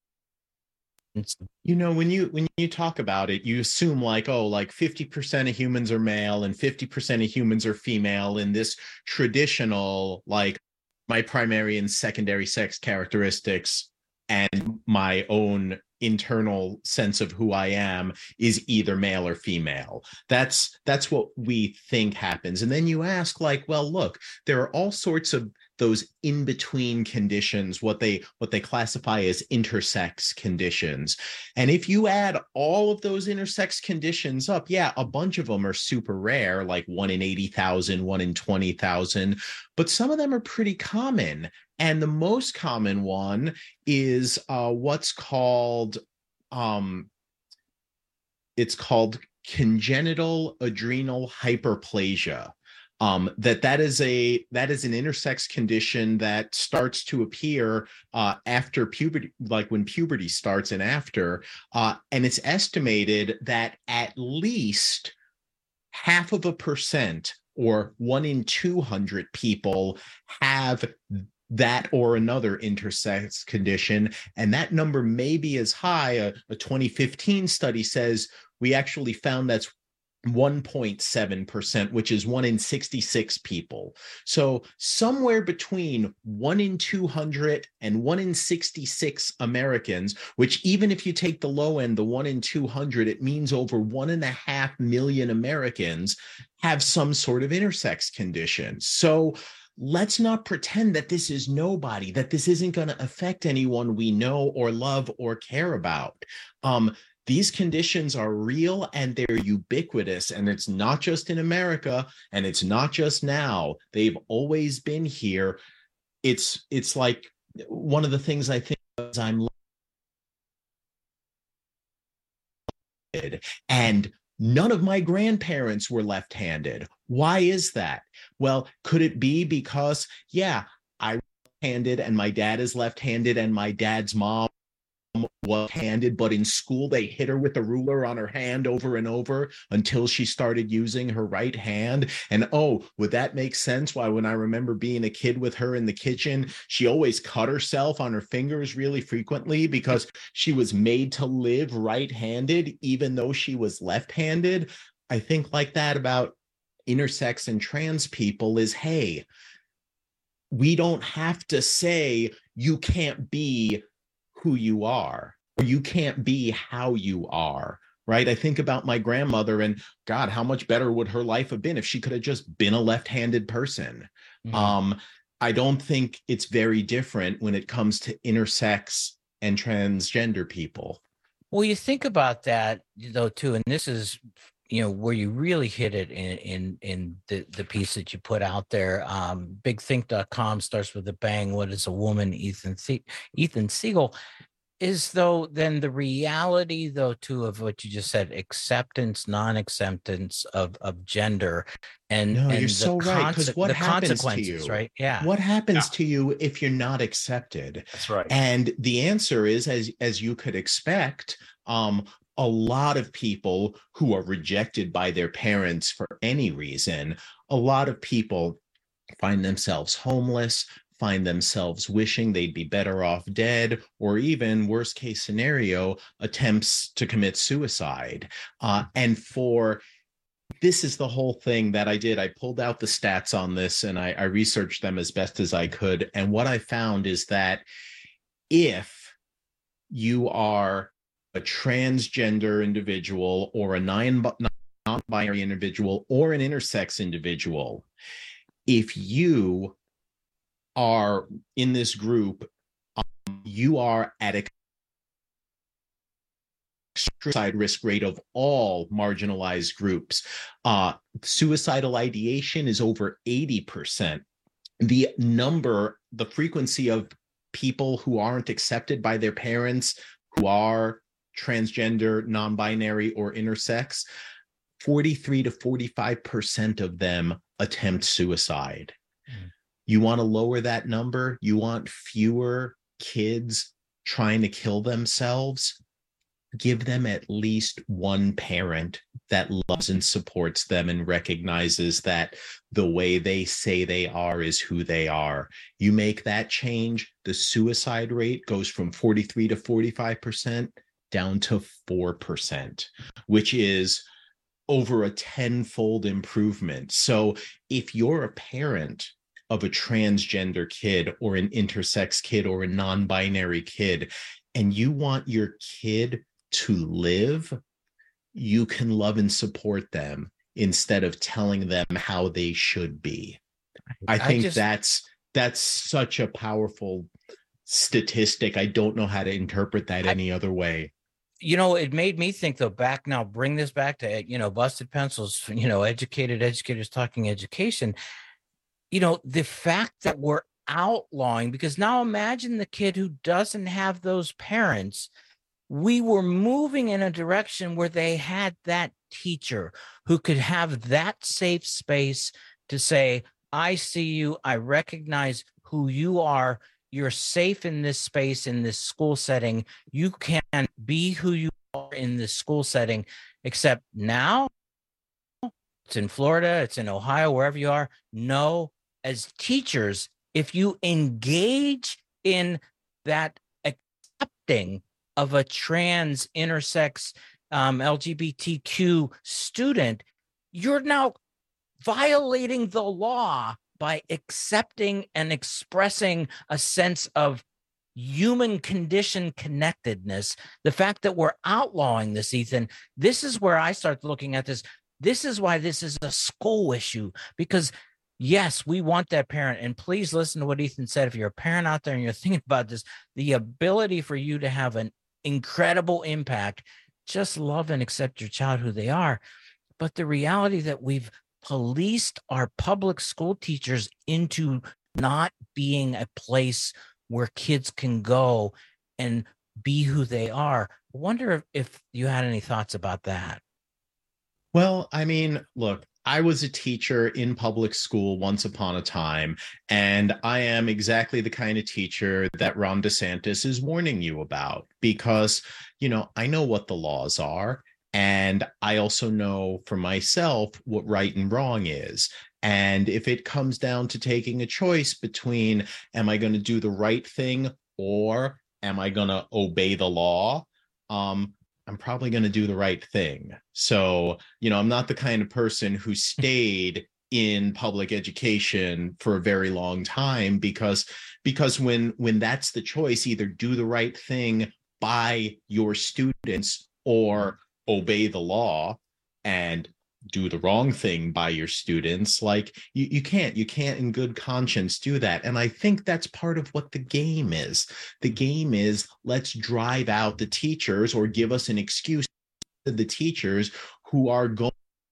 You know, when you when you talk about it, you assume like, oh, like fifty percent of humans are male and fifty percent of humans are female in this traditional, like my primary and secondary sex characteristics and my own internal sense of who I am is either male or female. That's that's what we think happens. And then you ask, like, well, look, there are all sorts of those in-between conditions, what they what they classify as intersex conditions. And if you add all of those intersex conditions up, yeah, a bunch of them are super rare, like one in eighty thousand, one in twenty thousand, but some of them are pretty common. And the most common one is uh, what's called, um, it's called congenital adrenal hyperplasia. Um, that that is a that is an intersex condition that starts to appear uh, after puberty, like when puberty starts and after. Uh, and it's estimated that at least half of a percent, or one in two hundred people, have that or another intersex condition. And that number may be as high. A, a twenty fifteen study says we actually found that's one point seven percent, which is one in sixty-six people. So somewhere between one in two hundred and one in sixty-six Americans, which even if you take the low end, the one in two hundred, it means over one and a half million Americans have some sort of intersex condition. So let's not pretend that this is nobody, that this isn't going to affect anyone we know or love or care about. Um, These conditions are real and they're ubiquitous, and it's not just in America, and it's not just now. They've always been here. It's it's like one of the things I think is I'm and none of my grandparents were left-handed. Why is that? Well, could it be because, yeah, I'm left-handed and my dad is left-handed and my dad's mom was handed, but in school they hit her with a ruler on her hand over and over until she started using her right hand. And oh, would that make sense why when I remember being a kid with her in the kitchen, she always cut herself on her fingers really frequently because she was made to live right-handed even though she was left-handed? I think like that about intersex and trans people is, hey, we don't have to say you can't be who you are, or you can't be how you are, right? I think about my grandmother and God, how much better would her life have been if she could have just been a left-handed person? Mm-hmm. Um, I don't think it's very different when it comes to intersex and transgender people. Well, you think about that though, too, and this is, you know, where you really hit it in in, in the, the piece that you put out there. Um, big think dot com starts with a bang. What is a woman? Ethan Se- Ethan Siegel. Is though then the reality though too of what you just said, acceptance, non-acceptance of of gender, and no, and you're so right, because what happens to you, right? Yeah, what happens yeah. to you if you're not accepted? That's right. And the answer is, as as you could expect, um, a lot of people who are rejected by their parents for any reason, a lot of people find themselves homeless, find themselves wishing they'd be better off dead, or even worst case scenario, attempts to commit suicide. Uh, and for this is the whole thing that I did. I pulled out the stats on this and I, I researched them as best as I could. And what I found is that if you are a transgender individual or a non, non-binary individual or an intersex individual, if you are in this group, um, you are at a suicide risk rate of all marginalized groups. Uh, suicidal ideation is over eighty percent. The number, the frequency of people who aren't accepted by their parents, who are transgender, non-binary, or intersex, forty-three to forty-five percent of them attempt suicide. Mm. You want to lower that number? You want fewer kids trying to kill themselves? Give them at least one parent that loves and supports them and recognizes that the way they say they are is who they are. You make that change, the suicide rate goes from forty-three to forty-five percent down to four percent, which is over a tenfold improvement. So if you're a parent of a transgender kid or an intersex kid or a non-binary kid, and you want your kid to live, you can love and support them instead of telling them how they should be. I think I just, that's that's such a powerful statistic. I don't know how to interpret that I, any other way. You know, it made me think, though, back now, bring this back to, you know, Busted Pencils, you know, educated educators talking education. You know, the fact that we're outlawing, because now imagine the kid who doesn't have those parents. We were moving in a direction where they had that teacher who could have that safe space to say, I see you, I recognize who you are, you're safe in this space, in this school setting, you can be who you are in this school setting, except now it's in Florida, it's in Ohio, wherever you are. No, as teachers, if you engage in that accepting of a trans, intersex, um, L G B T Q student, you're now violating the law by accepting and expressing a sense of human condition connectedness. The fact that we're outlawing this, Ethan, this is where I start looking at this. This is why this is a school issue, because yes, we want that parent. And please listen to what Ethan said. If you're a parent out there and you're thinking about this, the ability for you to have an incredible impact, just love and accept your child who they are. But the reality that we've policed our public school teachers into not being a place where kids can go and be who they are. I wonder if, if you had any thoughts about that. Well, I mean, look, I was a teacher in public school once upon a time, and I am exactly the kind of teacher that Ron DeSantis is warning you about, because, you know, I know what the laws are, and I also know for myself what right and wrong is. And if it comes down to taking a choice between, am I going to do the right thing or am I going to obey the law? Um, I'm probably going to do the right thing. So, you know, I'm not the kind of person who stayed in public education for a very long time, because because when when that's the choice, either do the right thing by your students or obey the law and do the wrong thing by your students, like you, you can't, you can't in good conscience do that. And I think that's part of what the game is. The game is, let's drive out the teachers or give us an excuse to the teachers who are going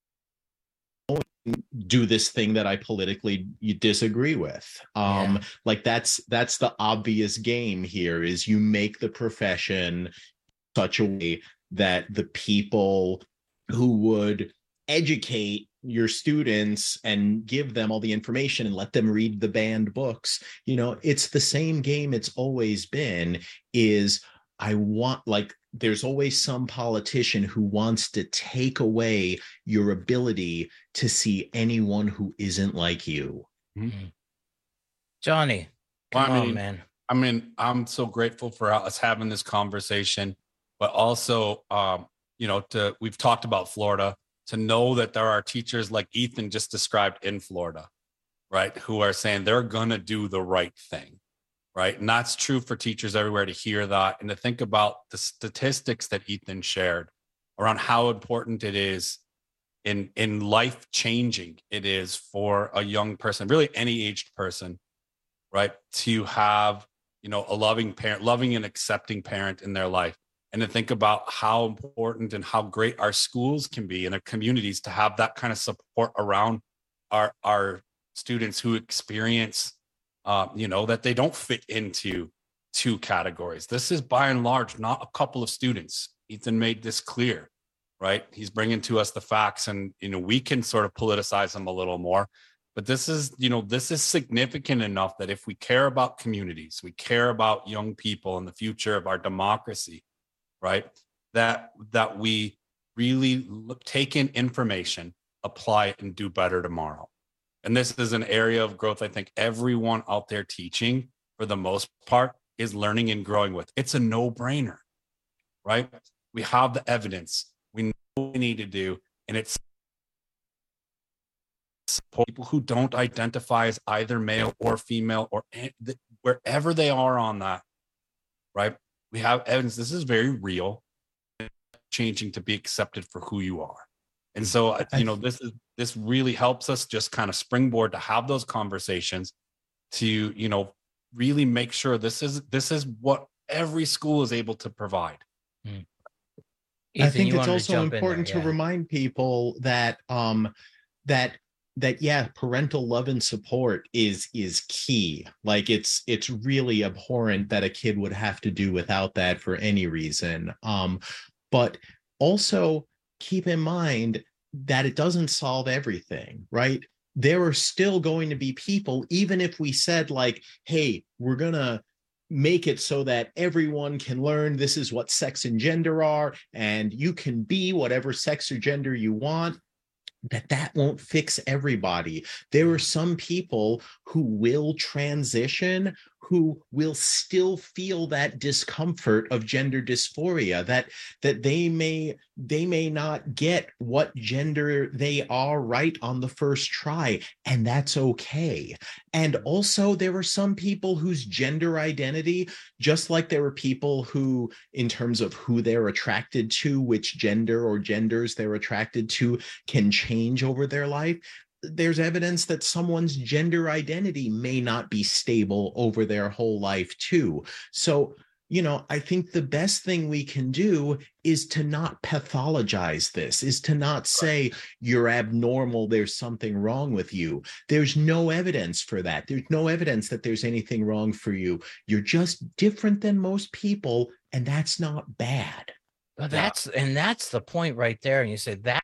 to do this thing that I politically disagree with. Um, yeah. Like that's, that's the obvious game here, is you make the profession such a way that the people who would educate your students and give them all the information and let them read the banned books, you know, it's the same game it's always been, is I want, like, there's always some politician who wants to take away your ability to see anyone who isn't like you. Mm-hmm. Johnny, Well, Come I mean, on, man. I mean, I'm so grateful for us having this conversation, but also, um, you know, to we've talked about Florida, to know that there are teachers like Ethan just described in Florida, right, who are saying they're going to do the right thing, right? And that's true for teachers everywhere to hear that and to think about the statistics that Ethan shared around how important it is in, in life changing it is for a young person, really any aged person, right, to have, you know, a loving parent, loving and accepting parent in their life. And to think about how important and how great our schools can be in our communities to have that kind of support around our, our students who experience, uh, you know, that they don't fit into two categories. This is by and large not a couple of students. Ethan made this clear, right? He's bringing to us the facts, and, you know, we can sort of politicize them a little more. But this is, you know, this is significant enough that if we care about communities, we care about young people and the future of our democracy, right, that that we really look, take in information, apply it, and do better tomorrow. And this is an area of growth I think everyone out there teaching, for the most part, is learning and growing with. It's a no-brainer, right? We have the evidence. We know what we need to do, and it's people who don't identify as either male or female or wherever they are on that, right? We have evidence. This is very real, changing to be accepted for who you are. And so, you know, this is, this really helps us just kind of springboard to have those conversations to, you know, really make sure this is, this is what every school is able to provide. Mm. I think it's also important to remind people that, um, that, that, yeah, parental love and support is, is key. Like it's, it's really abhorrent that a kid would have to do without that for any reason. Um, but also keep in mind that it doesn't solve everything, right? There are still going to be people, even if we said like, hey, we're going to make it so that everyone can learn this is what sex and gender are, and you can be whatever sex or gender you want, that that won't fix everybody. There are some people who will transition, who will still feel that discomfort of gender dysphoria, that that they may they may not get what gender they are right on the first try, and that's okay. And also there are some people whose gender identity, just like there are people who, in terms of who they're attracted to, which gender or genders they're attracted to, can change over their life. There's evidence that someone's gender identity may not be stable over their whole life too. So, you know, I think the best thing we can do is to not pathologize this, is to not say you're abnormal, there's something wrong with you. There's no evidence for that. There's no evidence that there's anything wrong for you. You're just different than most people, and that's not bad. Well, that's, and that's the point right there. And you say that,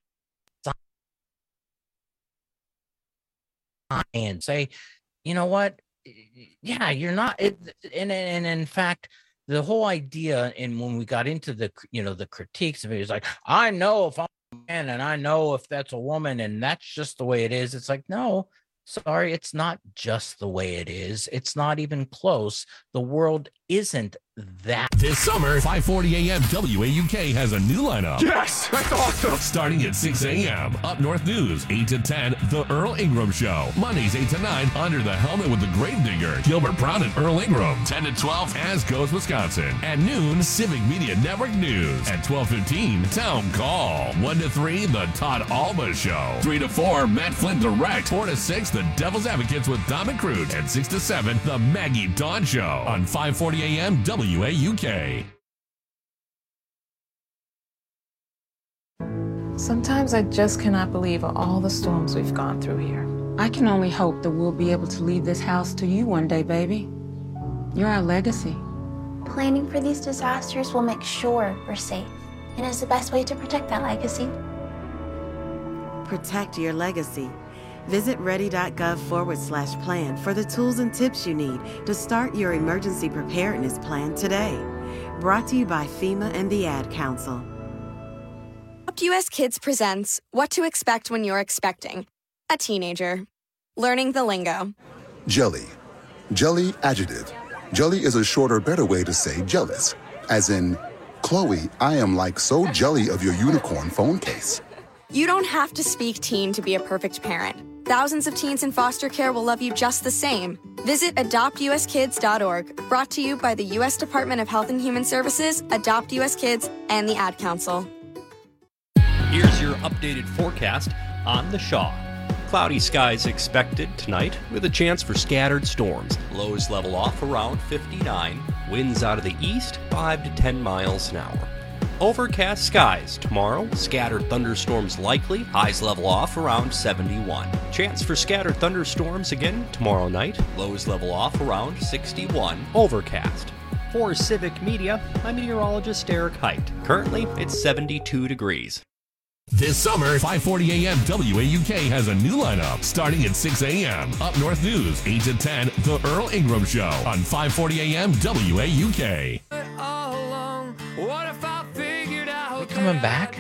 and say, you know what? Yeah, you're not. It, and, and in fact, the whole idea, and when we got into the, you know, the critiques of it, is like, I know if I'm a man and I know if that's a woman and that's just the way it is. It's like, no, sorry, it's not just the way it is. It's not even close. The world isn't that. This summer, five forty a.m. W A U K has a new lineup. Yes, that's awesome. Starting at six a.m. Up North News, eight to ten, The Earl Ingram Show. Mondays, eight to nine, Under the Helmet with the Gravedigger, Gilbert Brown and Earl Ingram. ten to twelve, As Goes Wisconsin. At noon, Civic Media Network News. At twelve fifteen, Town Call. one to three, The Todd Alba Show. three to four, Matt Flynn Direct. four to six, The Devil's Advocates with Don McCroot. And six to seven, The Maggie Dawn Show. On five forty a.m. W A U K. Sometimes I just cannot believe all the storms we've gone through here. I can only hope that we'll be able to leave this house to you one day, baby. You're our legacy. Planning for these disasters will make sure we're safe, and is the best way to protect that legacy. Protect your legacy. Visit ready.gov forward slash plan for the tools and tips you need to start your emergency preparedness plan today. Brought to you by FEMA and the Ad Council. U S Kids presents What to Expect When You're Expecting a Teenager. Learning the lingo. Jelly, Jelly adjective. Jelly is a shorter, better way to say jealous. As in, Chloe, I am like so jelly of your unicorn phone case. You don't have to speak teen to be a perfect parent. Thousands of teens in foster care will love you just the same. Visit adopt u s kids dot org, brought to you by the U S Department of Health and Human Services, Adopt U S Kids, and the Ad Council. Here's your updated forecast on the Shaw. Cloudy skies expected tonight with a chance for scattered storms. Lows level off around fifty-nine. Winds out of the east five to ten miles an hour. Overcast skies tomorrow. Scattered thunderstorms likely. Highs level off around seventy-one. Chance for scattered thunderstorms again tomorrow night. Lows level off around sixty-one. Overcast. For Civic Media, I'm meteorologist Eric Height. Currently, it's seventy-two degrees. This summer, five forty a.m. W A U K has a new lineup starting at six a.m. Up North News, eight to ten, The Earl Ingram Show on five forty a.m. W A U K. We coming back?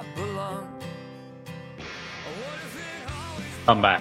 Come back.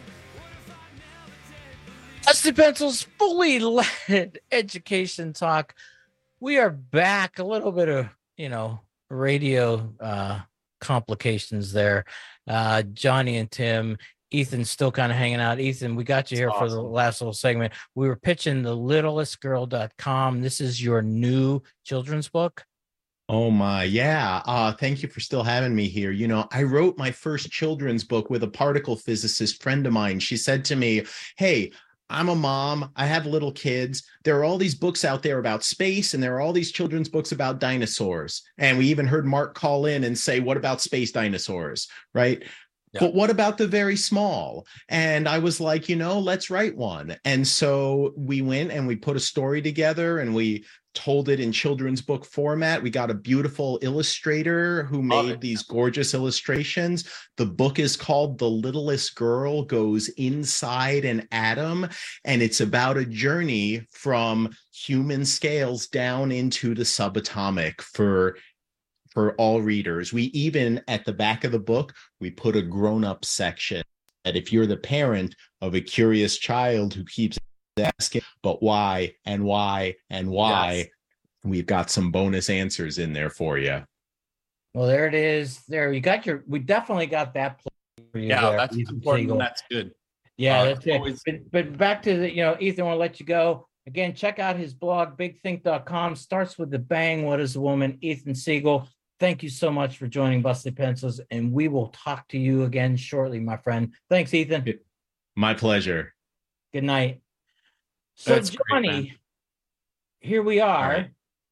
Busted Pencils fully leaded education talk. We are back. A little bit of, you know, radio uh complications there. Uh Johnny and Tim, Ethan's still kind of hanging out. Ethan, we got you here That's for awesome. The last little segment. We were pitching the littlest girl dot com. This is your new children's book. Oh my, yeah. Uh, thank you for still having me here. You know, I wrote my first children's book with a particle physicist friend of mine. She said to me, hey, I'm a mom. I have little kids. There are all these books out there about space, and there are all these children's books about dinosaurs. And we even heard Mark call in and say, what about space dinosaurs, right? Yeah. But what about the very small? And I was like, you know, let's write one. And so we went and we put a story together and we told it in children's book format. We got a beautiful illustrator who made these gorgeous illustrations. The book is called The Littlest Girl Goes Inside an Atom, and it's about a journey from human scales down into the subatomic for for all readers. We even, at the back of the book, we put a grown-up section that if you're the parent of a curious child who keeps asking, but why and why and why, yes. We've got some bonus answers in there for you. Well, there it is. There, you got your, we definitely got that for you. Yeah, there, that's Ethan important. Siegel. That's good. Yeah, uh, that's it. Always... But, but back to the, you know, Ethan, I want to let you go. Again, check out his blog, big think dot com. Starts with the bang. What is a woman? Ethan Siegel. Thank you so much for joining Busted Pencils, and we will talk to you again shortly, my friend. Thanks, Ethan. My pleasure. Good night. So, That's Johnny, great, here we are. Right.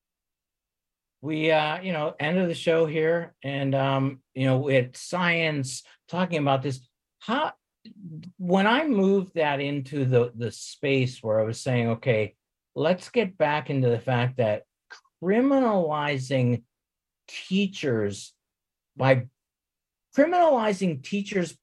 We, uh, you know, end of the show here, and um, you know, we had science talking about this. How, when I moved that into the the space where I was saying, okay, let's get back into the fact that criminalizing teachers by criminalizing teachers'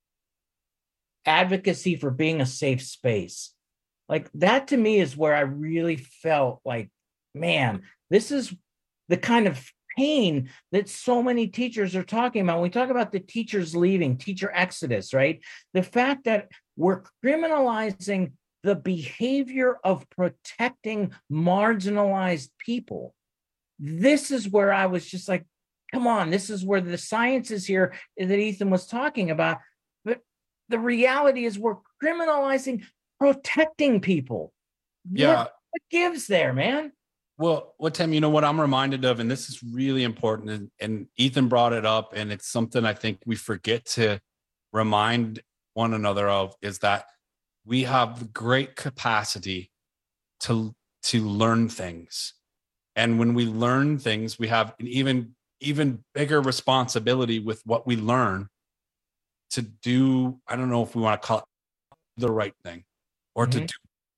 advocacy for being a safe space, like that to me is where I really felt like, man, this is the kind of pain that so many teachers are talking about. When we talk about the teachers leaving, teacher exodus, right? The fact that we're criminalizing the behavior of protecting marginalized people. This is where I was just like, come on, this is where the science is here that Ethan was talking about. But the reality is we're criminalizing protecting people. Yeah. What, what gives there, man? Well, what Tim, you know what I'm reminded of, and this is really important, and, and Ethan brought it up, and it's something I think we forget to remind one another of, is that we have great capacity to, to learn things. And when we learn things, we have an even, even bigger responsibility with what we learn to do. I don't know if we want to call it the right thing or mm-hmm. to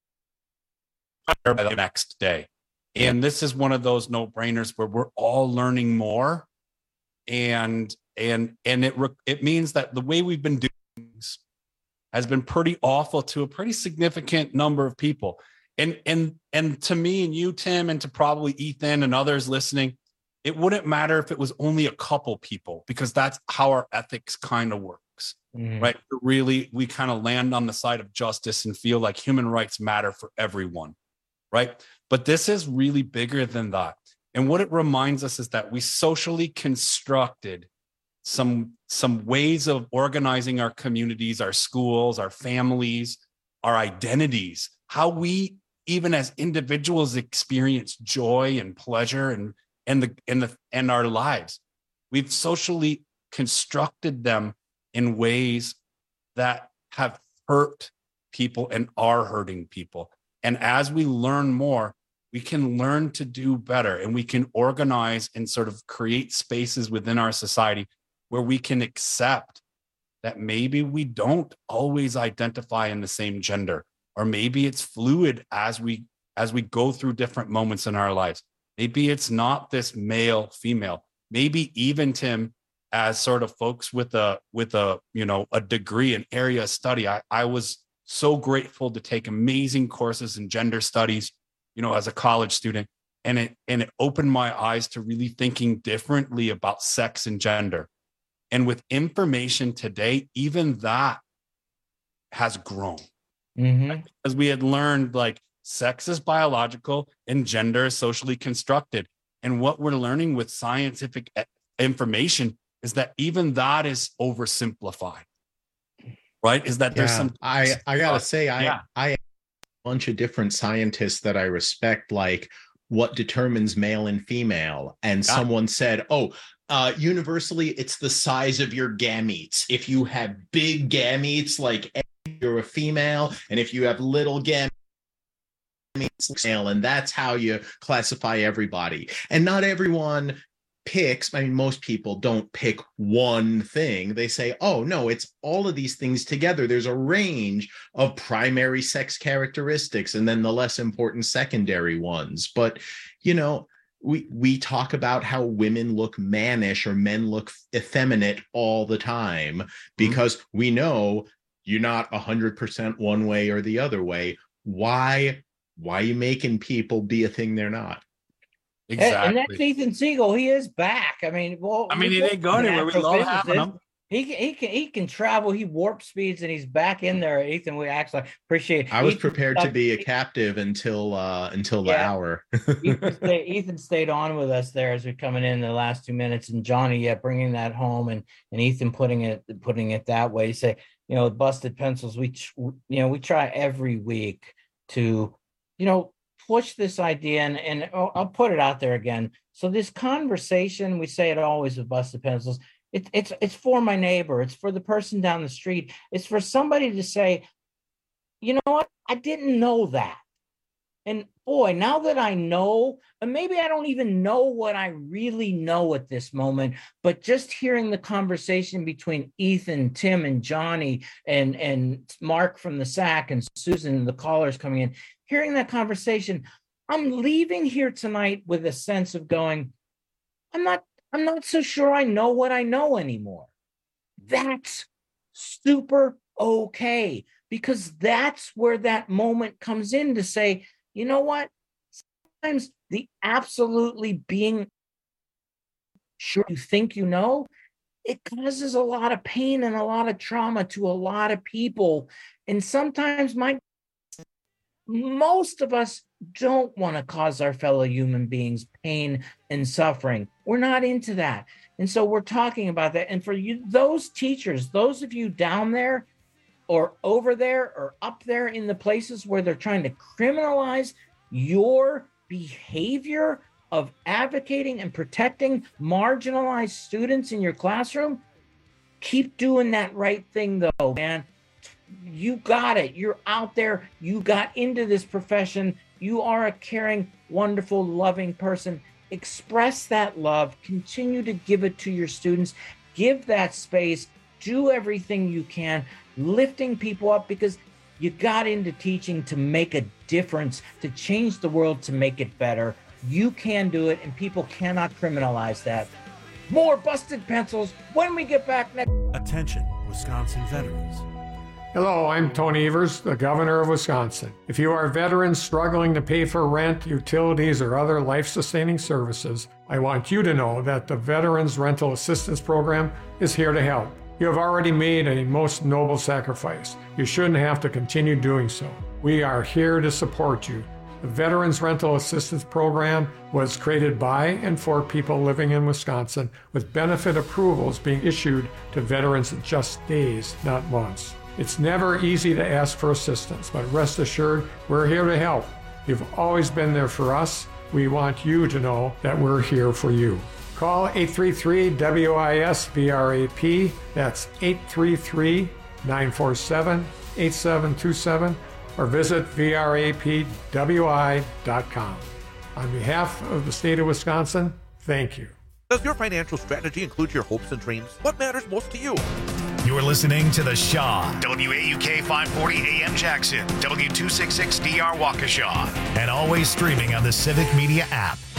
do the next day. And this is one of those no-brainers where we're all learning more. And, and, and it, it means that the way we've been doing things has been pretty awful to a pretty significant number of people. And, and, and to me and you, Tim, and to probably Ethan and others listening, it wouldn't matter if it was only a couple people, because that's how our ethics kind of work. folks, Mm. right? Really, we kind of land on the side of justice and feel like human rights matter for everyone, right? But this is really bigger than that. And what it reminds us is that we socially constructed some, some ways of organizing our communities, our schools, our families, our identities, how we, even as individuals, experience joy and pleasure and, and, the, and, the, and our lives. We've socially constructed them in ways that have hurt people and are hurting people. And as we learn more, we can learn to do better, and we can organize and sort of create spaces within our society where we can accept that maybe we don't always identify in the same gender, or maybe it's fluid as we as we go through different moments in our lives. Maybe it's not this male, female. Maybe even, Tim, as sort of folks with a with a you know a degree in area of study, I, I was so grateful to take amazing courses in gender studies, you know, as a college student, and it and it opened my eyes to really thinking differently about sex and gender. And with information today, even that has grown. Mm-hmm. As we had learned, like, sex is biological and gender is socially constructed. And what we're learning with scientific information is that even that is oversimplified, right? Is that there's Yeah, some... I, I gotta say, I, Yeah. I have a bunch of different scientists that I respect, like what determines male and female. And Yeah. someone said, oh, uh, universally, it's the size of your gametes. If you have big gametes, like you're a female, and if you have little gametes, male, and that's how you classify everybody. And not everyone picks, I mean, most people don't pick one thing. They say, oh, no, it's all of these things together. There's a range of primary sex characteristics and then the less important secondary ones. But, you know, we we talk about how women look mannish or men look effeminate all the time because mm-hmm. we know you're not one hundred percent one way or the other way. Why, why are you making people be a thing they're not? Exactly. And that's Ethan Siegel. He is back. I mean, well, I mean, he didn't go anywhere. We love having him. He can, he can, he can travel. He warp speeds, and he's back in there. Ethan, we actually appreciate it. I was Ethan, prepared uh, to be a captive until uh, until the yeah. hour. Ethan, stayed, Ethan stayed on with us there as we're coming in the last two minutes, and Johnny, yeah, bringing that home, and and Ethan putting it putting it that way. You say, you know, busted pencils. We, you know, we try every week to, you know, push this idea, and, and I'll put it out there again. So this conversation, we say it always with Busted Pencils, it, it's it's for my neighbor. It's for the person down the street. It's for somebody to say, you know what? I didn't know that. And boy, now that I know, and maybe I don't even know what I really know at this moment, but just hearing the conversation between Ethan, Tim, and Johnny, and, and Mark from the S A C, and Susan, and the callers coming in, hearing that conversation, I'm leaving here tonight with a sense of going, I'm not, I'm not so sure I know what I know anymore. That's super okay, because that's where that moment comes in to say, you know what? Sometimes the absolutely being sure you think you know, it causes a lot of pain and a lot of trauma to a lot of people. And sometimes my most of us don't want to cause our fellow human beings pain and suffering. We're not into that. And so we're talking about that. And for you, those teachers, those of you down there or over there or up there in the places where they're trying to criminalize your behavior of advocating and protecting marginalized students in your classroom, keep doing that right thing though, man. You got it. You're out there. You got into this profession. You are a caring, wonderful, loving person. Express that love. Continue to give it to your students. Give that space. Do everything you can, lifting people up, because you got into teaching to make a difference, to change the world, to make it better. You can do it, and people cannot criminalize that. More Busted Pencils when we get back next. Attention, Wisconsin veterans. Hello, I'm Tony Evers, the governor of Wisconsin. If you are veterans struggling to pay for rent, utilities, or other life-sustaining services, I want you to know that the Veterans Rental Assistance Program is here to help. You have already made a most noble sacrifice. You shouldn't have to continue doing so. We are here to support you. The Veterans Rental Assistance Program was created by and for people living in Wisconsin, with benefit approvals being issued to veterans in just days, not months. It's never easy to ask for assistance, but rest assured, we're here to help. You've always been there for us. We want you to know that we're here for you. Call eight three three W I S V R A P. That's eight three three, nine four seven, eight seven two seven, or visit V R A P W I dot com. On behalf of the state of Wisconsin, thank you. Does your financial strategy include your hopes and dreams? What matters most to you? You're listening to The Shaw, W A U K five forty A M Jackson, W two sixty-six D R Waukesha, and always streaming on the Civic Media app.